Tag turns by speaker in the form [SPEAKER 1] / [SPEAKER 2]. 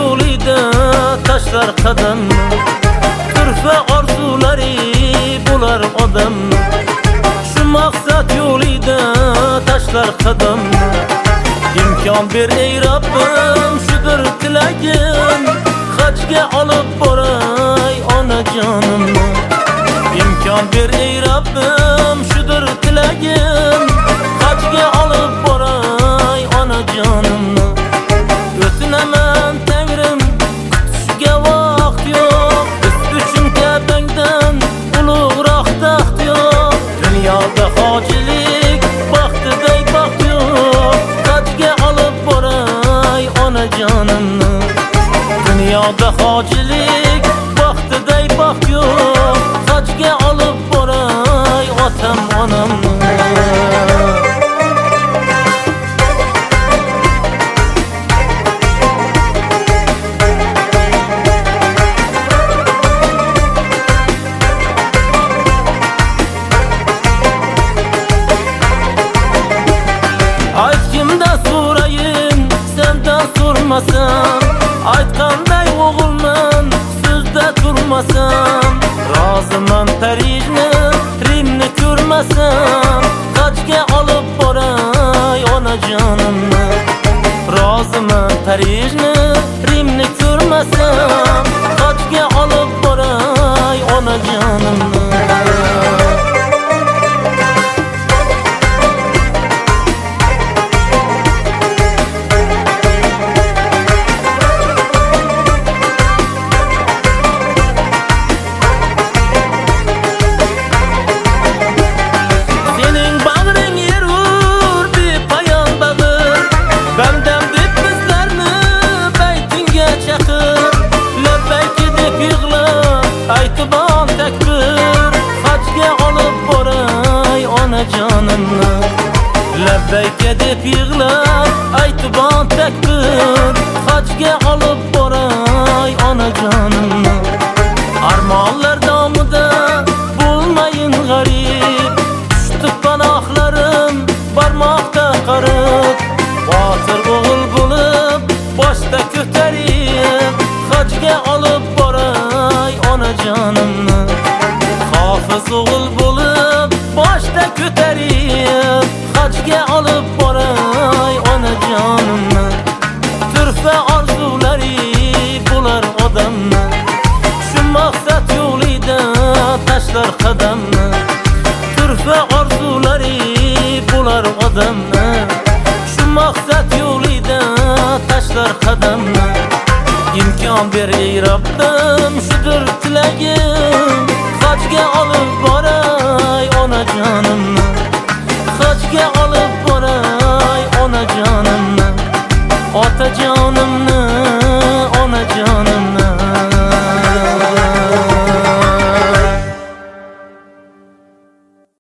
[SPEAKER 1] yo'lida tashlar qadamni, turfa orzulari bo'lar odamni. Shu maqsad yo'lida tashlar qadamni, imkon ber ey Rabbim, shudir tilagim, hajga olib boray onajonimni. İmkan ber ey Rabbim, shudir tilagim, hajga olib boray onajonimni. O'tinaman Tangrim, kutishga vaqt yo'q, biz uchun Ka'bangdan ulug'roq taxt yo'q. Dunyoda hojilik baxtiday baxt yo'q, hajga olib boray onajonimni. Dunyoda hojilik baxtiday baxt yo'q, hajga olib boray otam onamni. Ayt kimdan so'rayin, sendan so'rmasam, aytganday o'g'ilman, so'zda turmasam. Roziman Parijni, Rimni ko'rmasam, hajga olib boray onajonimni. Roziman Parijni, Rimni ko'rmasam, hajga olib boray onajonimni. Labbayka deb yig'lab aytibon takbir, hajga olib boray onajonimni. Armonlar domida bo'lmayin g'arib, tushdi panohlarim barmoqda qarib. Botir o'g'il bo'lib boshda ko'tarib, hajga olib boray onajonimni. Hofiz o'g'il bo'lib boshda ko'tarib, hajga olib boray onajonimni. Turfa orzulari bo'lar odamni, shu maqsad yo'lida tashlar qadamni. Turfa orzulari bo'lar odamni, shu maqsad yo'lida tashlar qadamni. İmkon ber ey Rabbim, shudir tilagim, hajga olib boray onajonimni. Hajga olib boray onajonimni, otajonimni.